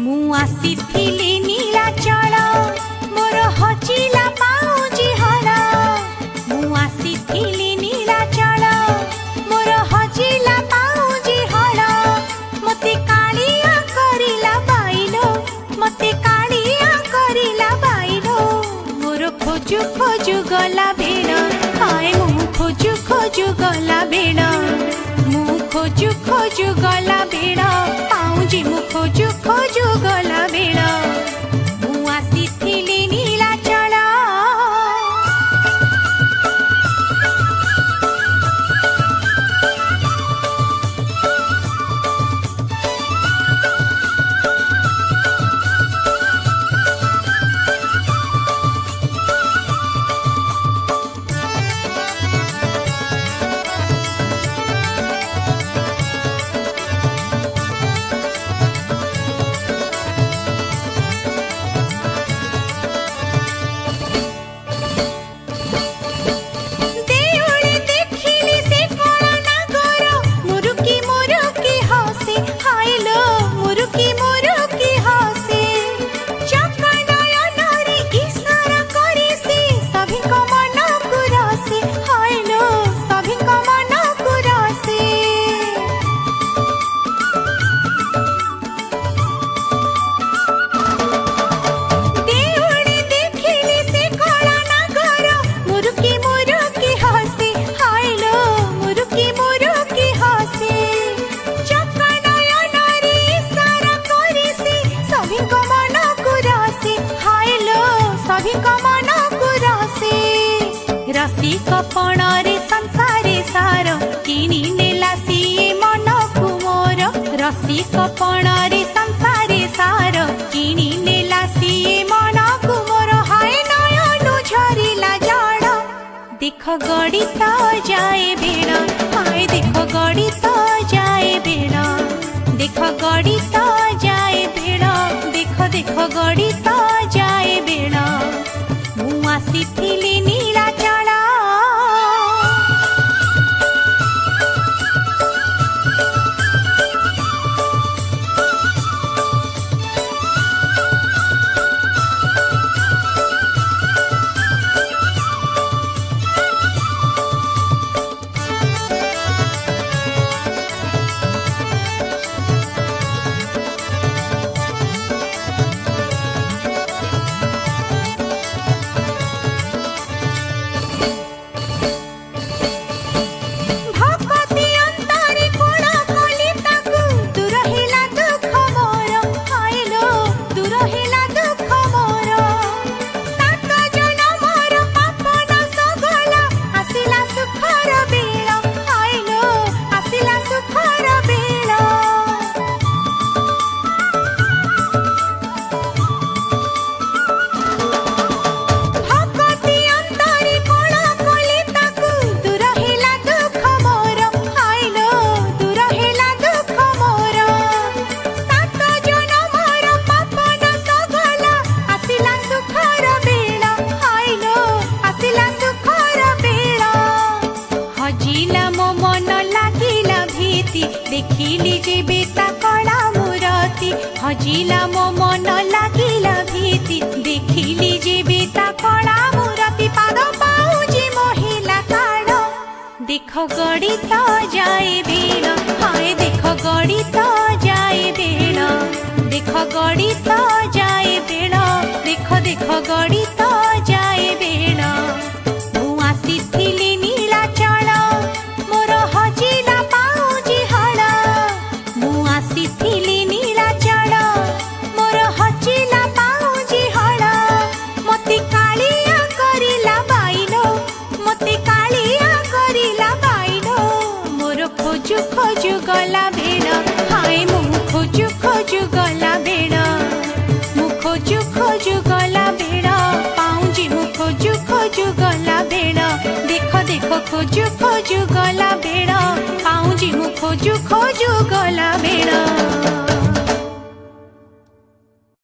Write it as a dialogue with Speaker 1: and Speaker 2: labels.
Speaker 1: ଆସିଥିଲି ନୀଳାଚଳ ମୋର ହଜିଲା ପାଉଁଜି ହଳ। ମୁଁ ଆସିଥିଲି ନୀଳାଚଳ ମୋର ହଜିଲା ପାଉଁଜି ହଳ। ମତେ କାଳିଆ କରିଲା ବାଇଲୋ ମତେ କାଳିଆ କରିଲା ବାଇଲୋ। ମୋର ଖୋଜୁ ଖୋଜୁ ଗଲା ବେଳ ହାୟ ମୁଁ ଖୋଜୁ ଖୋଜୁ ଗଲା ବେଳ। ମୁଁ ଖୋଜୁ ଖୋଜୁ ଗଲା ବେଳ ପାଉଁଜି ମୁଁ ଖୋଜୁ ଖୋଜୁ ଗଲା ବେଳ। ମୁଁ ଆସିଥିଲି ନୀଳାଚଳ। रसिक पणरे संसारे सार किनी नेला सिए मनकु मोर। रसिक पणरे संसारे सार किनी नेला सिए मनकु मोर। हाय नयनु झरिला जड़ देख गड़ित जाए बेड़। हाय देख गड़ित जाए बेड़ देख गड़ित जाए बेड़ देख देख गड़ित जाए बेड़। ମୁଁ ଆସିଥିଲି ନୀଳାଚଳ। देखिली जेबे ता कला मुरती हजिला मो मन लागिला भीति। देखिली जेबे ता कला मुरती पाद पाउजी महिला काड़ देख गड़ित जाए बेड़। हाय देख गड़ित जाए बेड़ देख गड़ित जाए बेड़ देख देख गड़ित जाए बेड़। ମୁଁ ଆସିଥିଲି ନୀଳାଚଳ ମୋର ହଜିଲା ପାଉଁଜି ହଳ। ମୁଁ ଆସିଥିଲି ନୀଳାଚଳ ମୋର ହଜିଲା ପାଉଁଜି ହଳ। ମତେ କାଳିଆ କରିଲା ବାଇଲୋ ମତେ କାଳିଆ କରିଲା ବାଇଲୋ। ମୋର ଖୋଜୁ ଖୋଜୁ ଗଲା ବେଳ ହାୟ ମୁଁ ଖୋଜୁ ଖୋଜୁ ଗଲା ବେଳ। ମୁଁ ଖୋଜୁ ଖୋଜୁ ଗଲା ବେଳ ପାଉଁଜି ମୁଁ ଖୋଜୁ ଖୋଜୁ ଗଲା ବେଳ। देख देख खोजु खोजु गला बेड़ पाउंजी मु खोजु खोजु गला बेड़।